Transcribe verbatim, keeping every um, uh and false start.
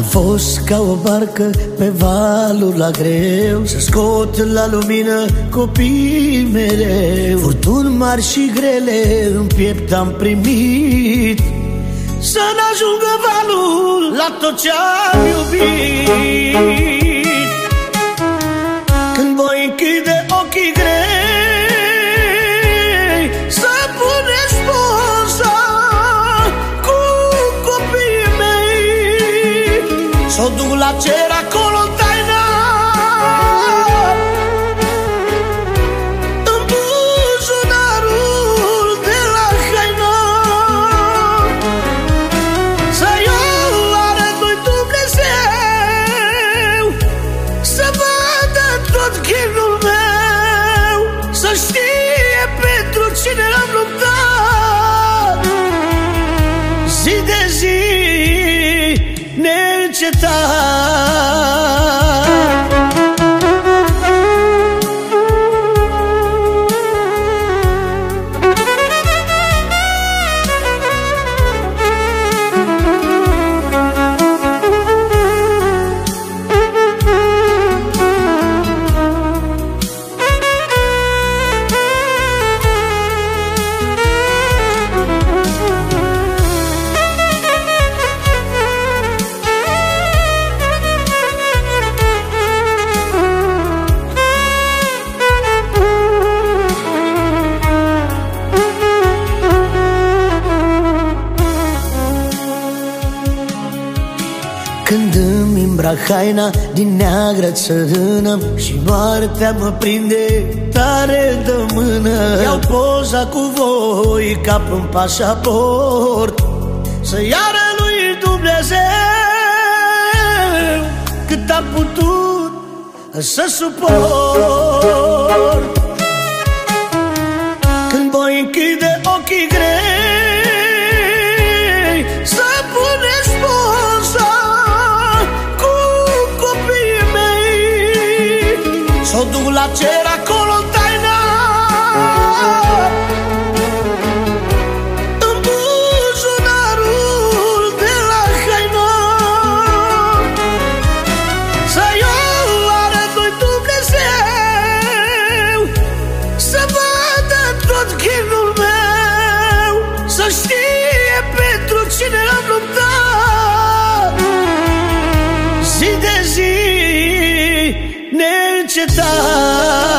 fost ca o barcă pe valul la greu, să scot la lumină copiii mereu. Furtuni mari și grele în piept am primit, să n-ajungă valul la tot ce-am iubit. Când voi închide ochii grei, să puneți poza cu copiii mei, s-o duc la cer acolo taina, în buzunarul de la haină, să-i arăt lui Dumnezeu, să vadă tot chinul meu, să știe pentru cine am luptat zi de zi neîncetat. Când îmi îmbrac haina din neagră țărână și moartea mă prinde tare de mână, iau poza cu voi ca pe un pașaport, să-i arăt lui Dumnezeu cât am putut să suport. Când voi închide ochii grei, să puneți poza s-o duc la cer acolo taina, în buzunarul de la haină, să-i arăt lui Dumnezeu, să vadă tot chinul meu, să știe pentru cine am luptat zi de zi neîncetat.